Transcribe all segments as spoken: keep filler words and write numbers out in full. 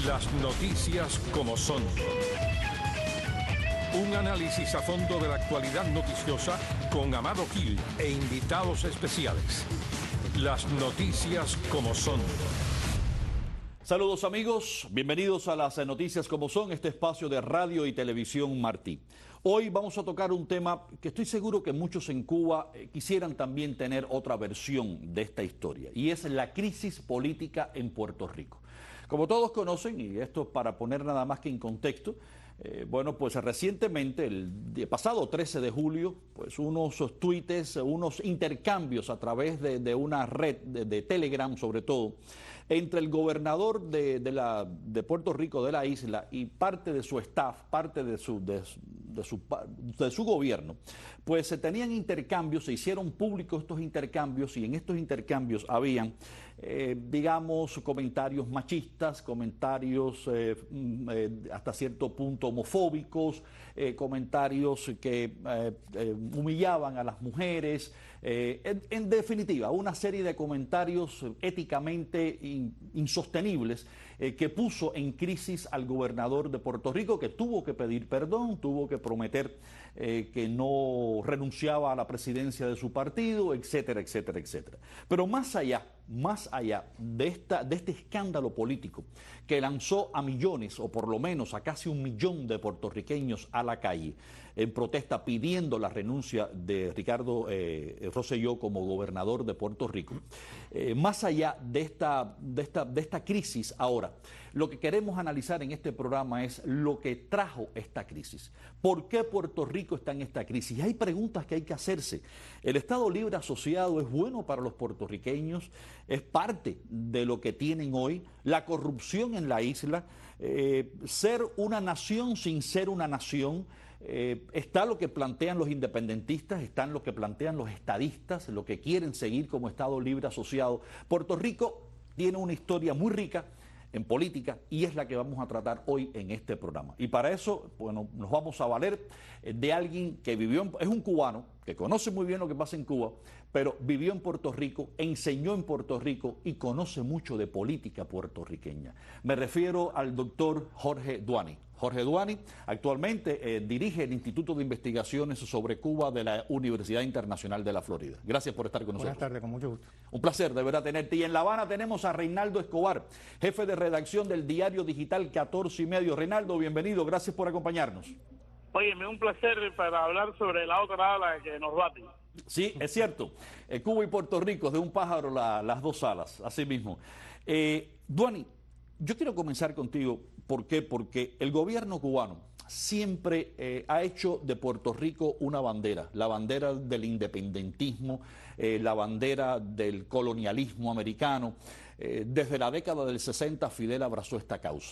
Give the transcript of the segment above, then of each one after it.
Las noticias como son. Un análisis a fondo de la actualidad noticiosa con Amado Gil e invitados especiales. Las noticias como son. Saludos amigos, bienvenidos a las noticias como son, este espacio de radio y televisión Martí. Hoy vamos a tocar un tema que estoy seguro que muchos en Cuba eh, quisieran también tener otra versión de esta historia, y es la crisis política en Puerto Rico. Como todos conocen, y esto para poner nada más que en contexto, eh, bueno, pues recientemente, el pasado trece de julio, pues unos tuites, unos intercambios a través de, de una red de, de Telegram sobre todo, entre el gobernador de, de, la, de Puerto Rico, de la isla, y parte de su staff, parte de su, de, de su, de su gobierno, pues se tenían intercambios, se hicieron públicos estos intercambios, y en estos intercambios habían, eh, digamos, comentarios machistas, comentarios eh, eh, hasta cierto punto homofóbicos, eh, comentarios que eh, eh, humillaban a las mujeres, eh, en, en definitiva, una serie de comentarios éticamente in, insostenibles eh, que puso en crisis al gobernador de Puerto Rico, que tuvo que pedir perdón, tuvo que prometer eh, que no renunciaba a la presidencia de su partido, etcétera, etcétera, etcétera. Pero más allá, más allá de, esta, de este escándalo político que lanzó a millones, o por lo menos a casi un millón de puertorriqueños a la calle, en protesta pidiendo la renuncia de Ricardo eh, Rosselló como gobernador de Puerto Rico, eh, más allá de esta, de, esta, de esta crisis ahora, lo que queremos analizar en este programa es lo que trajo esta crisis. ¿Por qué Puerto Rico está en esta crisis? Y hay preguntas que hay que hacerse. ¿El Estado Libre Asociado es bueno para los puertorriqueños? ¿Es parte de lo que tienen hoy? La corrupción en la isla, eh, ser una nación sin ser una nación. Eh, está lo que plantean los independentistas, están lo que plantean los estadistas, lo que quieren seguir como Estado Libre Asociado. Puerto Rico tiene una historia muy rica en política, y es la que vamos a tratar hoy en este programa. Y para eso, bueno, nos vamos a valer de alguien que vivió, en, es un cubano, que conoce muy bien lo que pasa en Cuba, pero vivió en Puerto Rico, enseñó en Puerto Rico y conoce mucho de política puertorriqueña. Me refiero al doctor Jorge Duany. Jorge Duany actualmente eh, dirige el Instituto de Investigaciones sobre Cuba de la Universidad Internacional de la Florida. Gracias por estar con nosotros. Buenas tardes, con mucho gusto. Un placer de verdad tenerte. Y en La Habana tenemos a Reinaldo Escobar, jefe de redacción del diario digital catorce y medio. Reinaldo, bienvenido, gracias por acompañarnos. Óyeme, un placer para hablar sobre la otra ala que nos bate. Sí, es cierto. Eh, Cuba y Puerto Rico, de un pájaro la, las dos alas, así mismo. Eh, Duany, yo quiero comenzar contigo. ¿Por qué? Porque el gobierno cubano siempre eh, ha hecho de Puerto Rico una bandera, la bandera del independentismo, eh, la bandera del colonialismo americano. Eh, desde la década del sesenta, Fidel abrazó esta causa.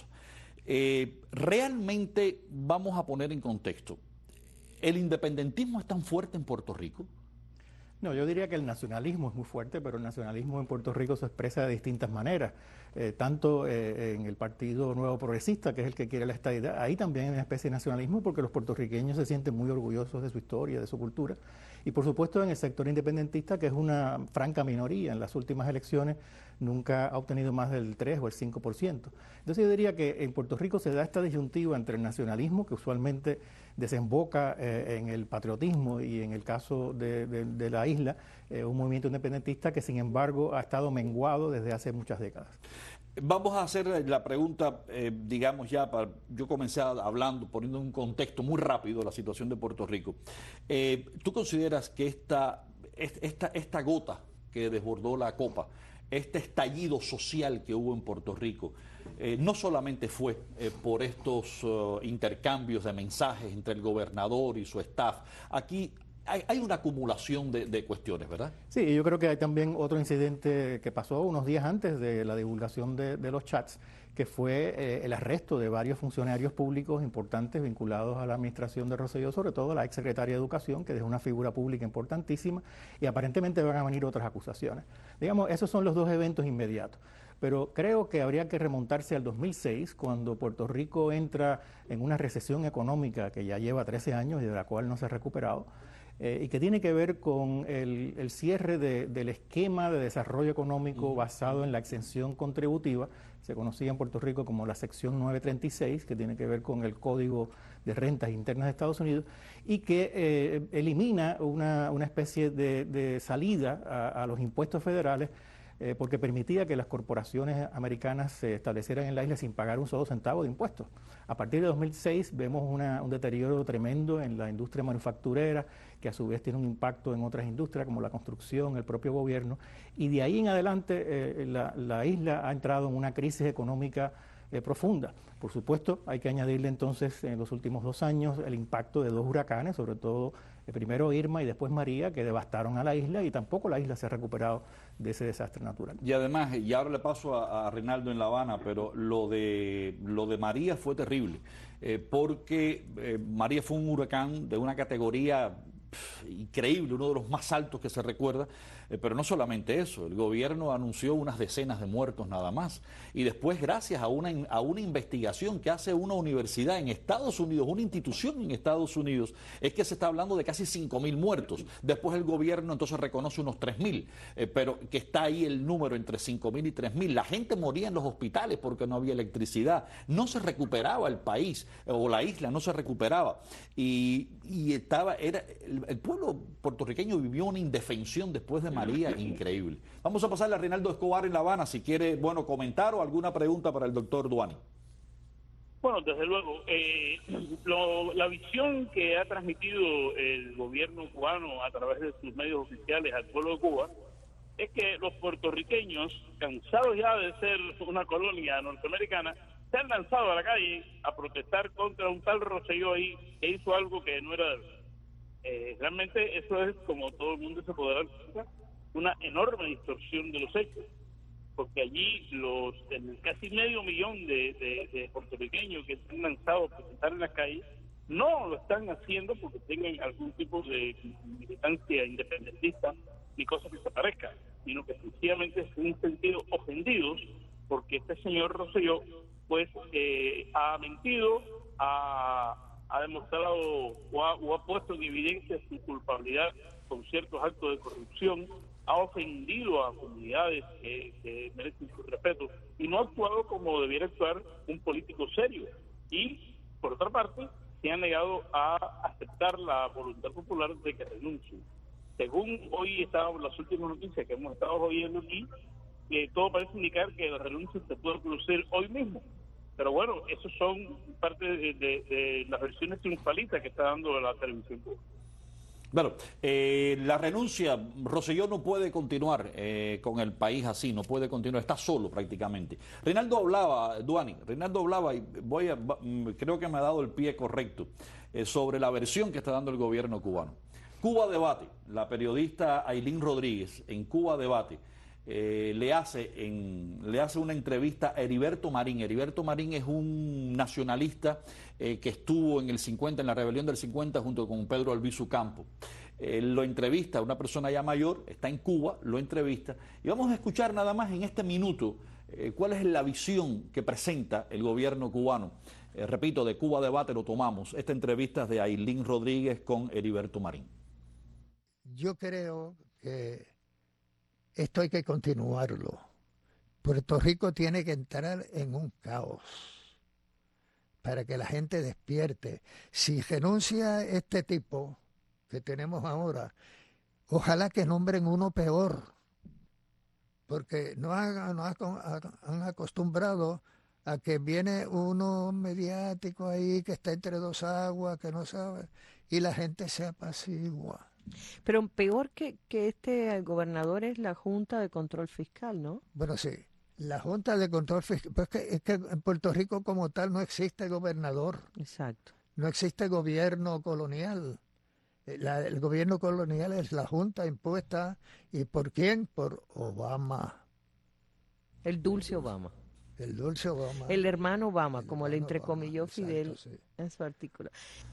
Eh, realmente, vamos a poner en contexto, ¿el independentismo es tan fuerte en Puerto Rico? No, yo diría que el nacionalismo es muy fuerte, pero el nacionalismo en Puerto Rico se expresa de distintas maneras. Eh, tanto eh, en el Partido Nuevo Progresista, que es el que quiere la estadidad, ahí también hay una especie de nacionalismo porque los puertorriqueños se sienten muy orgullosos de su historia, de su cultura. Y por supuesto en el sector independentista, que es una franca minoría, en las últimas elecciones nunca ha obtenido más del tres o el cinco por ciento. Entonces yo diría que en Puerto Rico se da esta disyuntiva entre el nacionalismo, que usualmente desemboca eh, en el patriotismo, y en el caso de, de, de la isla, eh, un movimiento independentista que sin embargo ha estado menguado desde hace muchas décadas. Vamos a hacer la pregunta, eh, digamos ya, para, yo comencé hablando, poniendo un contexto muy rápido la situación de Puerto Rico. Eh, ¿Tú consideras que esta, esta, esta gota que desbordó la copa, este estallido social que hubo en Puerto Rico, eh, no solamente fue eh, por estos uh, intercambios de mensajes entre el gobernador y su staff? Aquí hay, hay una acumulación de, de cuestiones, ¿verdad? Sí, yo creo que hay también otro incidente que pasó unos días antes de la divulgación de, de los chats, que fue eh, el arresto de varios funcionarios públicos importantes vinculados a la administración de Rosselló, sobre todo la exsecretaria de Educación, que es una figura pública importantísima, y aparentemente van a venir otras acusaciones. Digamos, esos son los dos eventos inmediatos. Pero creo que habría que remontarse al dos mil seis, cuando Puerto Rico entra en una recesión económica que ya lleva trece años y de la cual no se ha recuperado, eh, y que tiene que ver con el, el cierre de, del esquema de desarrollo económico basado en la exención contributiva. se conocía en Puerto Rico como la sección novecientos treinta y seis, que tiene que ver con el Código de Rentas Internas de Estados Unidos, y que eh, elimina una, una especie de, de salida a, a los impuestos federales, eh, porque permitía que las corporaciones americanas se establecieran en la isla sin pagar un solo centavo de impuestos. A partir de dos mil seis vemos una, un deterioro tremendo en la industria manufacturera, que a su vez tiene un impacto en otras industrias como la construcción, el propio gobierno, y de ahí en adelante eh, la, la isla ha entrado en una crisis económica eh, profunda. Por supuesto, hay que añadirle entonces en los últimos dos años el impacto de dos huracanes, sobre todo eh, primero Irma y después María, que devastaron a la isla, y tampoco la isla se ha recuperado de ese desastre natural. Y además, y ahora le paso a, a Reinaldo en La Habana, pero lo de, lo de María fue terrible, eh, porque eh, María fue un huracán de una categoría pff, increíble, uno de los más altos que se recuerda, eh, pero no solamente eso, el gobierno anunció unas decenas de muertos nada más, y después gracias a una, a una investigación que hace una universidad en Estados Unidos, una institución en Estados Unidos, es que se está hablando de casi cinco mil muertos. Después el gobierno entonces reconoce unos tres mil, eh, pero que está ahí el número entre cinco mil y tres mil. La gente moría en los hospitales porque no había electricidad, no se recuperaba el país, eh, o la isla no se recuperaba, y, y estaba, era, el, el pueblo puertorriqueño vivió una indefensión después de María increíble. Vamos a pasarle a Reinaldo Escobar en La Habana, si quiere, bueno, comentar o alguna pregunta para el doctor Duani. Bueno, desde luego, eh, lo, la visión que ha transmitido el gobierno cubano a través de sus medios oficiales al pueblo de Cuba es que los puertorriqueños, cansados ya de ser una colonia norteamericana, se han lanzado a la calle a protestar contra un tal Rosselló ahí que hizo algo que no era... Eh, realmente eso es, como todo el mundo se podrá dar cuenta, una enorme distorsión de los hechos, porque allí los el casi medio millón de, de, de puertorriqueños que se han lanzado a protestar en las calles no lo están haciendo porque tengan algún tipo de militancia independentista ni cosa que se parezca, sino que sencillamente se han sentido ofendidos porque este señor Rosselló pues eh, ha mentido, ha, ha demostrado o ha, o ha puesto en evidencia su culpabilidad con ciertos actos de corrupción, ha ofendido a comunidades que, que merecen su respeto y no ha actuado como debiera actuar un político serio. Y, por otra parte, se han negado a aceptar la voluntad popular de que renuncie. Según hoy estaban las últimas noticias que hemos estado oyendo aquí, eh, todo parece indicar que la renuncia se puede producir hoy mismo. Pero bueno, esos son parte de, de, de las versiones triunfalistas que está dando la televisión pública. Bueno, eh, la renuncia, Rosselló no puede continuar eh, con el país así, no puede continuar, está solo prácticamente. Reinaldo hablaba, Duani, Reinaldo hablaba, y voy a, creo que me ha dado el pie correcto, eh, sobre la versión que está dando el gobierno cubano. Cuba Debate, la periodista Ailín Rodríguez, en Cuba Debate, eh, le, hace en, le hace una entrevista a Heriberto Marín. Heriberto Marín es un nacionalista eh, que estuvo en el cincuenta, en la rebelión del cincuenta, junto con Pedro Albizu Campos. Eh, lo entrevista, una persona ya mayor, está en Cuba, lo entrevista, y vamos a escuchar nada más en este minuto eh, cuál es la visión que presenta el gobierno cubano. Eh, repito, de Cuba Debate lo tomamos, esta entrevista es de Ailín Rodríguez con Heriberto Marín. Yo creo que esto hay que continuarlo. Puerto Rico tiene que entrar en un caos para que la gente despierte. Si renuncia este tipo que tenemos ahora, ojalá que nombren uno peor, porque no han, no han acostumbrado a que viene uno mediático ahí que está entre dos aguas, que no sabe, y la gente se apacigua. Pero peor que, que este gobernador es la Junta de Control Fiscal, ¿no? Bueno, sí, la Junta de Control Fiscal, pues es que, es que en Puerto Rico como tal no existe gobernador. Exacto. No existe gobierno colonial. La, el gobierno colonial es la Junta impuesta. ¿Y por quién? Por Obama. El dulce Obama. El dulce Obama. El hermano Obama, el como hermano le entrecomilló Obama, Fidel exacto, sí. en su artículo.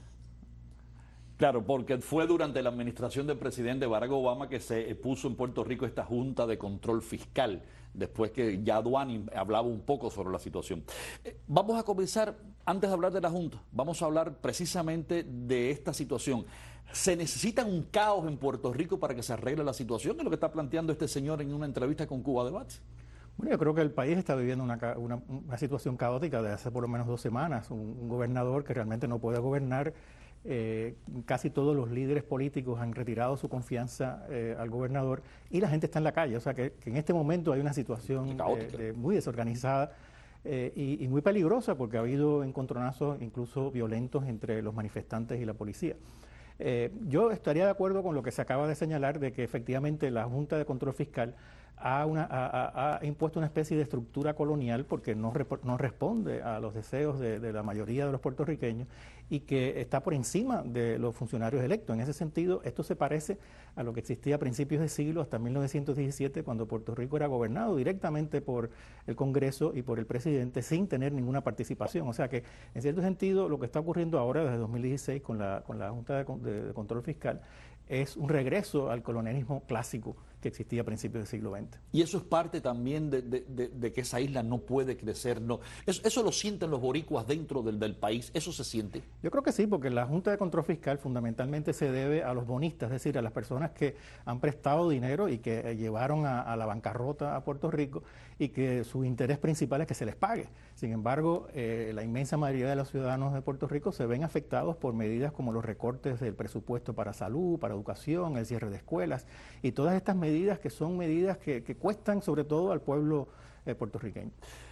Claro, porque fue durante la administración del presidente Barack Obama que se puso en Puerto Rico esta Junta de Control Fiscal, después que ya Duani hablaba un poco sobre la situación. Eh, vamos a comenzar, antes de hablar de la Junta, vamos a hablar precisamente de esta situación. ¿Se necesita un caos en Puerto Rico para que se arregle la situación? Es lo que está planteando este señor en una entrevista con Cuba Debate. Bueno, yo creo que el país está viviendo una, una, una situación caótica desde hace por lo menos dos semanas. Un, un gobernador que realmente no puede gobernar. Eh, casi todos los líderes políticos han retirado su confianza eh, al gobernador y la gente está en la calle. O sea que, que en este momento hay una situación eh, de, muy desorganizada eh, y, y muy peligrosa porque ha habido encontronazos incluso violentos entre los manifestantes y la policía. Eh, yo estaría de acuerdo con lo que se acaba de señalar de que efectivamente la Junta de Control Fiscal ha, una, ha, ha impuesto una especie de estructura colonial porque no, no responde a los deseos de, de la mayoría de los puertorriqueños y que está por encima de los funcionarios electos. En ese sentido, esto se parece a lo que existía a principios de siglo, hasta mil novecientos diecisiete, cuando Puerto Rico era gobernado directamente por el Congreso y por el presidente sin tener ninguna participación. O sea que, en cierto sentido, lo que está ocurriendo ahora desde dos mil dieciséis con la, con la Junta de, de, de Control Fiscal es un regreso al colonialismo clásico que existía a principios del siglo veinte. Y eso es parte también de, de, de, de que esa isla no puede crecer. No, eso, eso lo sienten los boricuas dentro del, del país, ¿eso se siente? Yo creo que sí, porque la Junta de Control Fiscal fundamentalmente se debe a los bonistas, es decir, a las personas que han prestado dinero y que eh, llevaron a, a la bancarrota a Puerto Rico y que su interés principal es que se les pague. Sin embargo, eh, la inmensa mayoría de los ciudadanos de Puerto Rico se ven afectados por medidas como los recortes del presupuesto para salud, para educación, el cierre de escuelas y todas estas medidas que son medidas que, que cuestan sobre todo al pueblo eh, puertorriqueño.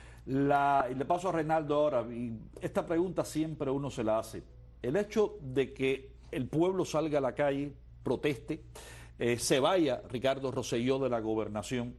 La, y le paso a Reinaldo ahora, y esta pregunta siempre uno se la hace. El hecho de que el pueblo salga a la calle, proteste, eh, se vaya Ricardo Rosselló de la gobernación.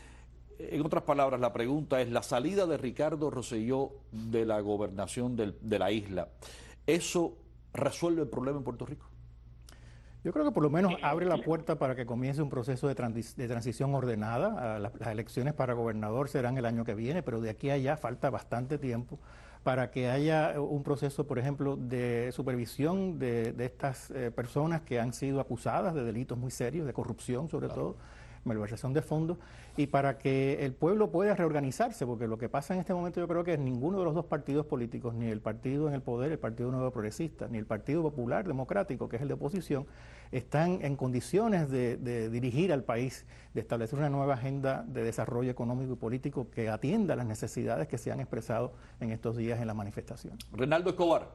En otras palabras, la pregunta es, la salida de Ricardo Rosselló de la gobernación del, de la isla, ¿eso resuelve el problema en Puerto Rico? Yo creo que por lo menos abre la puerta para que comience un proceso de, transi de transición ordenada. Las, las elecciones para gobernador serán el año que viene, pero de aquí a allá falta bastante tiempo para que haya un proceso, por ejemplo, de supervisión de, de estas eh, personas que han sido acusadas de delitos muy serios, de corrupción sobre claro. todo, malversación de fondos, y para que el pueblo pueda reorganizarse, porque lo que pasa en este momento yo creo que ninguno de los dos partidos políticos, ni el partido en el poder, el Partido Nuevo Progresista, ni el Partido Popular Democrático, que es el de oposición, están en condiciones de, de dirigir al país, de establecer una nueva agenda de desarrollo económico y político que atienda las necesidades que se han expresado en estos días en la manifestación. Reinaldo Escobar.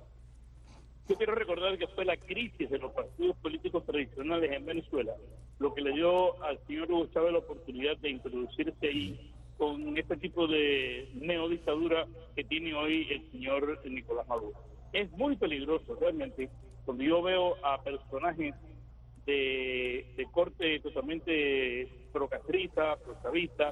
Yo quiero recordar que fue la crisis de los partidos políticos tradicionales en Venezuela lo que le dio al señor Hugo Chávez la oportunidad de introducirse ahí con este tipo de neodictadura que tiene hoy el señor Nicolás Maduro. Es muy peligroso realmente cuando yo veo a personajes de, de corte totalmente procastrista, prochavista,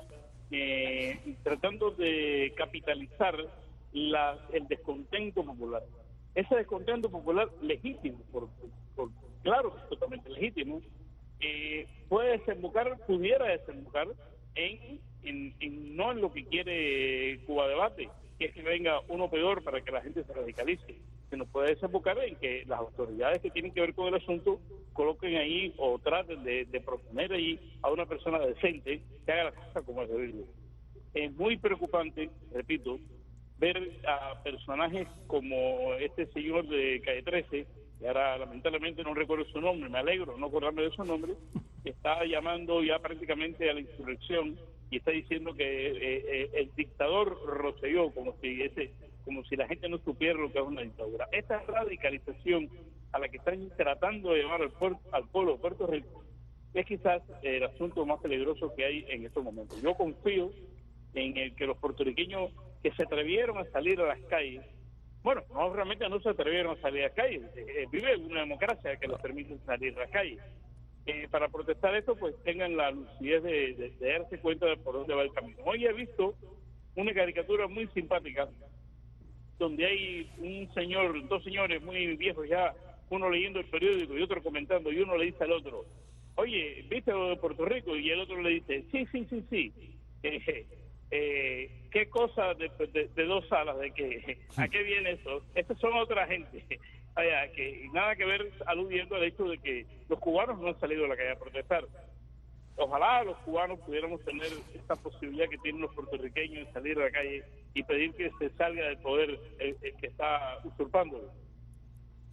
eh, tratando de capitalizar la, el descontento popular. Ese descontento popular legítimo, por, por, claro que es totalmente legítimo, eh, puede desembocar, pudiera desembocar en, en, en no en lo que quiere Cuba Debate, que es que venga uno peor para que la gente se radicalice, sino puede desembocar en que las autoridades que tienen que ver con el asunto coloquen ahí o traten de, de proponer ahí a una persona decente que haga la cosa como es debido. Es muy preocupante, repito, ver a personajes como este señor de Calle trece, y ahora lamentablemente no recuerdo su nombre, me alegro no acordarme de su nombre, que está llamando ya prácticamente a la insurrección y está diciendo que eh, eh, el dictador Rosselló, como si ese, como si la gente no supiera lo que es una dictadura. Esta radicalización a la que están tratando de llevar al, puerto, al pueblo de Puerto Rico es quizás el asunto más peligroso que hay en estos momentos. Yo confío en el que los puertorriqueños que se atrevieron a salir a las calles, bueno, no realmente no se atrevieron a salir a las calles, eh, vive una democracia que les permite salir a las calles. Eh, para protestar esto, pues tengan la lucidez de, de, de darse cuenta de por dónde va el camino. Hoy he visto una caricatura muy simpática, donde hay un señor, dos señores muy viejos ya, uno leyendo el periódico y otro comentando, y uno le dice al otro, oye, ¿viste lo de Puerto Rico? Y el otro le dice, sí, sí, sí, sí. Eh, Eh, ¿Qué cosa de, de, de dos salas? ¿De qué? ¿A qué viene eso? Estos son otra gente. Vaya, que nada que ver aludiendo al hecho de que los cubanos no han salido a la calle a protestar. Ojalá los cubanos pudiéramos tener esta posibilidad que tienen los puertorriqueños de salir a la calle y pedir que se salga del poder el, el que está usurpándolo.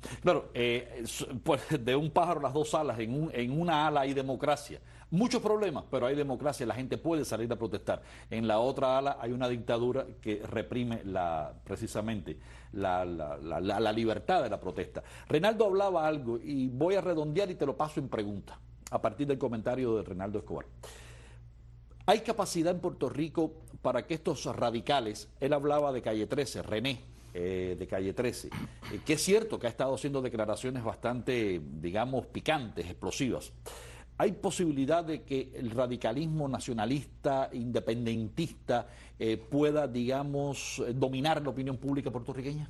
Claro, eh, pues de un pájaro las dos alas, en, un, en una ala hay democracia. Muchos problemas, pero hay democracia, la gente puede salir a protestar. En la otra ala hay una dictadura que reprime la, precisamente la, la, la, la, la libertad de la protesta. Reinaldo hablaba algo y voy a redondear y te lo paso en pregunta, a partir del comentario de Reinaldo Escobar. ¿Hay capacidad en Puerto Rico para que estos radicales, él hablaba de Calle trece, René, eh, de Calle trece, eh, que es cierto que ha estado haciendo declaraciones bastante, digamos, picantes, explosivas? ¿Hay posibilidad de que el radicalismo nacionalista, independentista, eh, pueda, digamos, dominar la opinión pública puertorriqueña?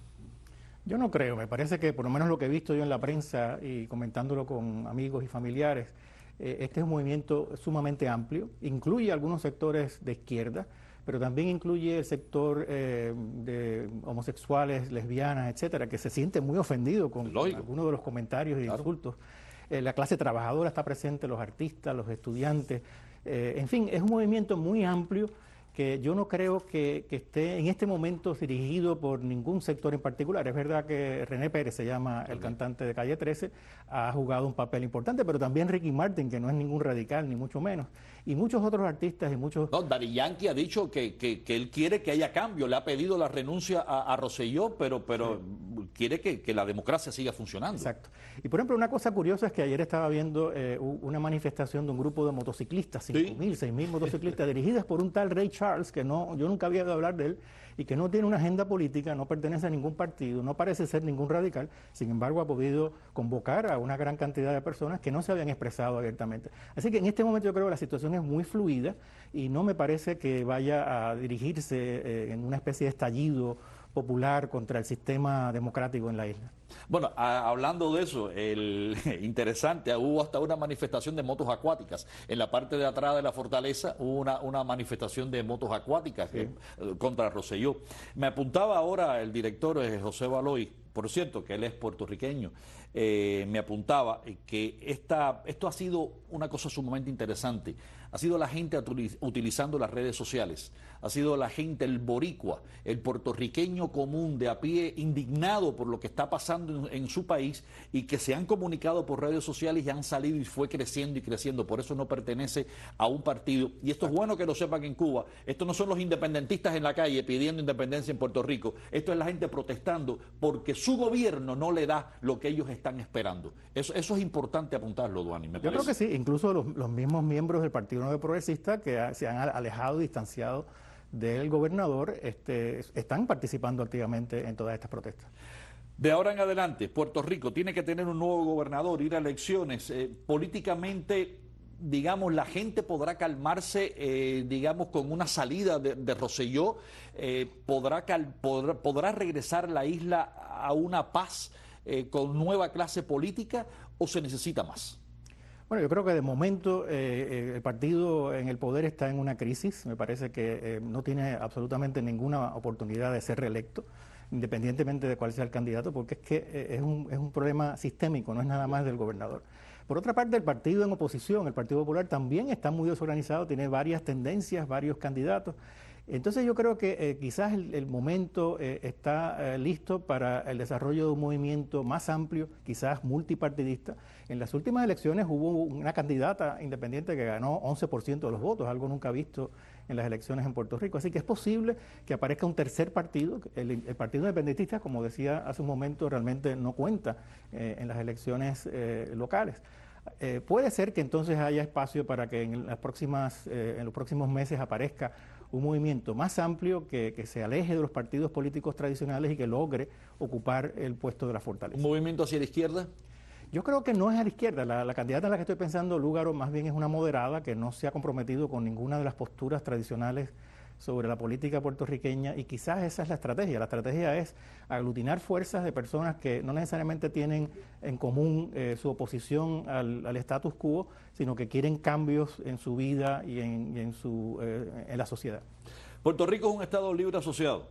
Yo no creo, me parece que por lo menos lo que he visto yo en la prensa y comentándolo con amigos y familiares, eh, este es un movimiento sumamente amplio, incluye algunos sectores de izquierda, pero también incluye el sector eh, de homosexuales, lesbianas, etcétera, que se siente muy ofendido con Lógico. algunos de los comentarios y Claro. insultos. Eh, la clase trabajadora está presente, los artistas, los estudiantes, eh, en fin, es un movimiento muy amplio que yo no creo que, que esté en este momento dirigido por ningún sector en particular. Es verdad que René Pérez, se llama el cantante de Calle trece, ha jugado un papel importante, pero también Ricky Martin, que no es ningún radical, ni mucho menos, y muchos otros artistas y muchos... No, Daddy Yankee ha dicho que, que, que él quiere que haya cambio, le ha pedido la renuncia a, a Rosselló, pero, pero sí. quiere que, que la democracia siga funcionando. Exacto. Y por ejemplo, una cosa curiosa es que ayer estaba viendo eh, una manifestación de un grupo de motociclistas, cinco mil, seis mil motociclistas, dirigidas por un tal Ray Charles, que no, yo nunca había oído hablar de él, y que no tiene una agenda política, no pertenece a ningún partido, no parece ser ningún radical, sin embargo ha podido convocar a una gran cantidad de personas que no se habían expresado abiertamente. Así que en este momento yo creo que la situación es muy fluida y no me parece que vaya a dirigirse eh, en una especie de estallido popular contra el sistema democrático en la isla. Bueno, a, hablando de eso, el, interesante, hubo hasta una manifestación de motos acuáticas. En la parte de atrás de la fortaleza hubo una, una manifestación de motos acuáticas sí. eh, contra Rosselló. Me apuntaba ahora el director eh, José Baloy, por cierto, que él es puertorriqueño, eh, me apuntaba que esta, esto ha sido una cosa sumamente interesante. Ha sido la gente utilizando las redes sociales, ha sido la gente, el boricua, el puertorriqueño común de a pie, indignado por lo que está pasando en, en su país y que se han comunicado por redes sociales y han salido y fue creciendo y creciendo. Por eso no pertenece a un partido. Y esto es bueno que lo sepan en Cuba. Estos no son los independentistas en la calle pidiendo independencia en Puerto Rico. Esto es la gente protestando porque su gobierno no le da lo que ellos están esperando. Eso, eso es importante apuntarlo, Duani, me Yo parece. creo que sí, incluso los, los mismos miembros del Partido Nuevo Progresista que ha, se han alejado y distanciado del gobernador este, están participando activamente en todas estas protestas. De ahora en adelante, Puerto Rico tiene que tener un nuevo gobernador, ir a elecciones. Eh, políticamente, digamos, la gente podrá calmarse, eh, digamos, con una salida de, de Rosselló, eh, podrá, cal, podrá, podrá regresar la isla a una paz eh, con nueva clase política, o se necesita más. Bueno, yo creo que de momento eh, el partido en el poder está en una crisis. Me parece que eh, no tiene absolutamente ninguna oportunidad de ser reelecto, independientemente de cuál sea el candidato, porque es que eh, es, un, es un problema sistémico, no es nada más del gobernador. Por otra parte, el partido en oposición, el Partido Popular, también está muy desorganizado, tiene varias tendencias, varios candidatos. Entonces yo creo que eh, quizás el, el momento eh, está eh, listo para el desarrollo de un movimiento más amplio, quizás multipartidista. En las últimas elecciones hubo una candidata independiente que ganó once por ciento de los votos, algo nunca visto en las elecciones en Puerto Rico. Así que es posible que aparezca un tercer partido. El, el Partido Independentista, como decía hace un momento, realmente no cuenta eh, en las elecciones eh, locales. Eh, puede ser que entonces haya espacio para que en, las próximas, eh, en los próximos meses aparezca un movimiento más amplio que, que se aleje de los partidos políticos tradicionales y que logre ocupar el puesto de la fortaleza. ¿Un movimiento hacia la izquierda? Yo creo que no es a la izquierda. La, la candidata en la que estoy pensando, Lúgaro, más bien es una moderada que no se ha comprometido con ninguna de las posturas tradicionales sobre la política puertorriqueña, y quizás esa es la estrategia. La estrategia es aglutinar fuerzas de personas que no necesariamente tienen en común eh, su oposición al, al status quo, sino que quieren cambios en su vida y en, y en, su, eh, en la sociedad. Puerto Rico es un Estado libre asociado.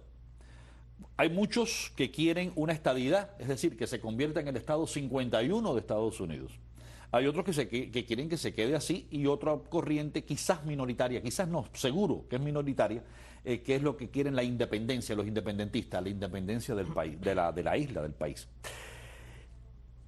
Hay muchos que quieren una estadidad, es decir, que se convierta en el Estado cincuenta y uno de Estados Unidos. Hay otros que, se, que, que quieren que se quede así, y otra corriente quizás minoritaria, quizás no, seguro que es minoritaria, eh, que es lo que quieren la independencia, los independentistas, la independencia del país, de la, de la isla del país.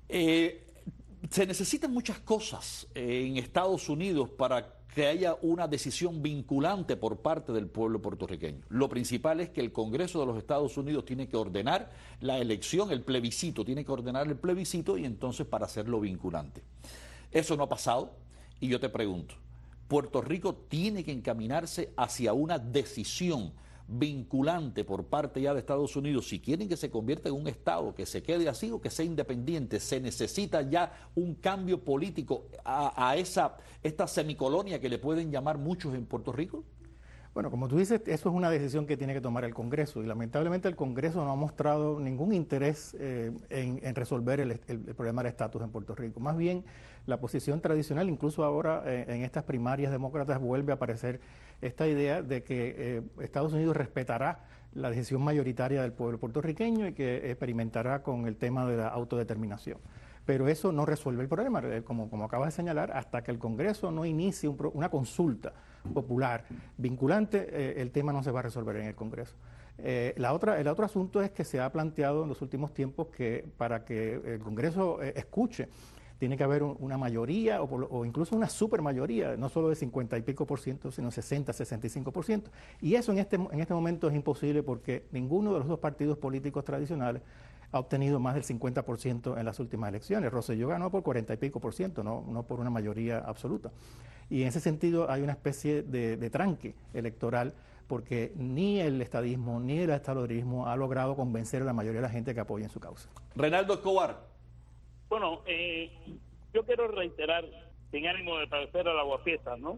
Eh, se necesitan muchas cosas eh, en Estados Unidos para que haya una decisión vinculante por parte del pueblo puertorriqueño. Lo principal es que el Congreso de los Estados Unidos tiene que ordenar la elección, el plebiscito, tiene que ordenar el plebiscito y entonces para hacerlo vinculante. Eso no ha pasado y yo te pregunto, ¿Puerto Rico tiene que encaminarse hacia una decisión vinculante por parte ya de Estados Unidos si quieren que se convierta en un Estado, que se quede así o que sea independiente? ¿Se necesita ya un cambio político a, a esa esta semicolonia que le pueden llamar muchos en Puerto Rico? Bueno, como tú dices, eso es una decisión que tiene que tomar el Congreso y lamentablemente el Congreso no ha mostrado ningún interés eh, en, en resolver el, el, el problema del estatus en Puerto Rico. Más bien, la posición tradicional, incluso ahora eh, en estas primarias demócratas vuelve a aparecer esta idea de que eh, Estados Unidos respetará la decisión mayoritaria del pueblo puertorriqueño y que experimentará con el tema de la autodeterminación. Pero eso no resuelve el problema, como, como acabas de señalar, hasta que el Congreso no inicie un, una consulta popular vinculante, eh, el tema no se va a resolver en el Congreso. Eh, la otra, el otro asunto es que se ha planteado en los últimos tiempos que para que el Congreso eh, escuche, tiene que haber un, una mayoría o, por, o incluso una supermayoría, no solo de cincuenta y pico por ciento, sino sesenta, sesenta y cinco por ciento. Y eso en este, en este momento es imposible porque ninguno de los dos partidos políticos tradicionales ha obtenido más del cincuenta por ciento en las últimas elecciones. Rosselló ganó por cuarenta y pico por ciento, no, no por una mayoría absoluta. Y en ese sentido hay una especie de, de tranque electoral porque ni el estadismo ni el estadorismo ha logrado convencer a la mayoría de la gente que apoya en su causa. Reinaldo Escobar. Bueno, eh, yo quiero reiterar, sin ánimo de parecer al aguafiestas, ¿no?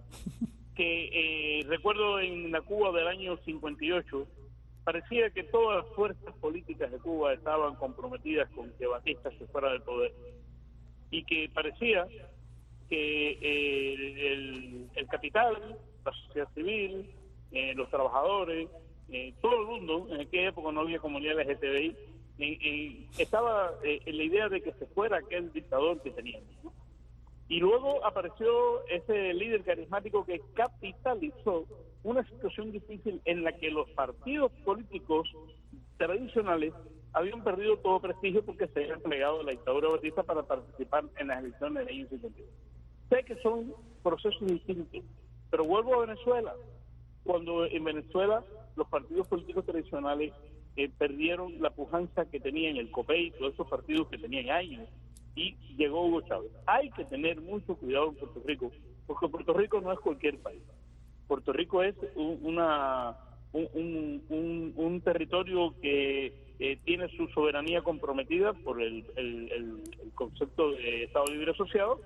que eh, recuerdo en la Cuba del año cincuenta y ocho, parecía que todas las fuerzas políticas de Cuba estaban comprometidas con que Batista se fuera del poder y que parecía que eh, el, el capital, la sociedad civil, eh, los trabajadores, eh, todo el mundo, en aquella época no había comunidad L G T B I, eh, eh, estaba eh, en la idea de que se fuera aquel dictador que teníamos, ¿no? Y luego apareció ese líder carismático que capitalizó una situación difícil en la que los partidos políticos tradicionales habían perdido todo prestigio porque se habían plegado a la dictadura batista para participar en las elecciones del año cincuenta y uno. Sé que son procesos distintos, pero vuelvo a Venezuela. Cuando en Venezuela los partidos políticos tradicionales eh, perdieron la pujanza que tenían el COPEI, todos esos partidos que tenían años, y llegó Hugo Chávez. Hay que tener mucho cuidado en Puerto Rico, porque Puerto Rico no es cualquier país. Puerto Rico es un, una, un, un, un, un territorio que eh, tiene su soberanía comprometida por el, el, el, el concepto de Estado Libre Asociado,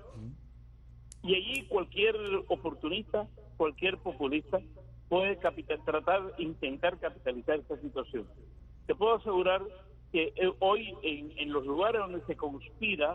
y allí cualquier oportunista, cualquier populista puede capital, tratar, intentar capitalizar esta situación. Te puedo asegurar que eh, hoy en, en los lugares donde se conspira,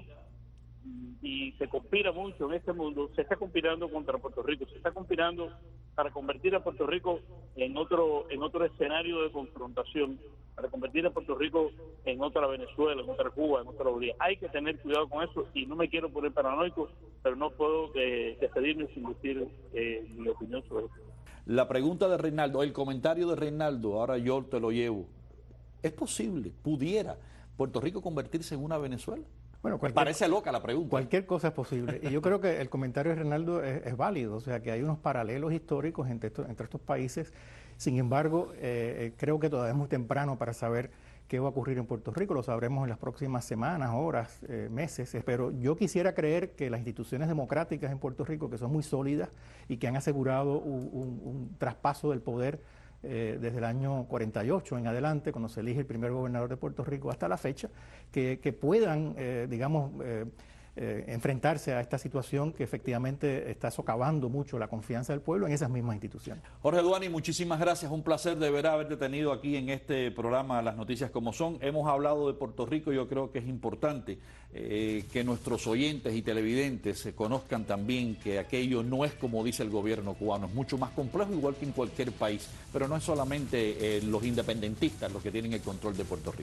y se conspira mucho en este mundo, se está conspirando contra Puerto Rico, se está conspirando para convertir a Puerto Rico en otro en otro escenario de confrontación, para convertir a Puerto Rico en otra Venezuela, en otra Cuba, en otra Bolivia. Hay que tener cuidado con eso y no me quiero poner paranoico, pero no puedo eh, despedirme sin decir eh, mi opinión sobre eso. La pregunta de Reinaldo, el comentario de Reinaldo, ahora yo te lo llevo. ¿Es posible, pudiera Puerto Rico convertirse en una Venezuela? Bueno, cualquier, parece loca la pregunta. Cualquier cosa es posible. Y yo creo que el comentario de Reinaldo es, es válido, o sea que hay unos paralelos históricos entre estos, entre estos países. Sin embargo, eh, creo que todavía es muy temprano para saber qué va a ocurrir en Puerto Rico. Lo sabremos en las próximas semanas, horas, eh, meses. Pero yo quisiera creer que las instituciones democráticas en Puerto Rico, que son muy sólidas y que han asegurado un, un, un traspaso del poder Eh, desde el año cuarenta y ocho en adelante, cuando se elige el primer gobernador de Puerto Rico, hasta la fecha, que, que puedan, eh, digamos, eh, eh, enfrentarse a esta situación que efectivamente está socavando mucho la confianza del pueblo en esas mismas instituciones. Jorge Duani, muchísimas gracias. Un placer de ver haberte tenido aquí en este programa Las Noticias Como Son. Hemos hablado de Puerto Rico y yo creo que es importante eh, que nuestros oyentes y televidentes eh, conozcan también que aquello no es como dice el gobierno cubano, es mucho más complejo, igual que en cualquier país, pero no es solamente eh, los independentistas los que tienen el control de Puerto Rico.